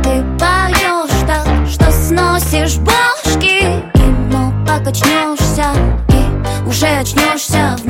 Ты поешь так, что сносишь бошки, и, но покачнешься и уже очнешься в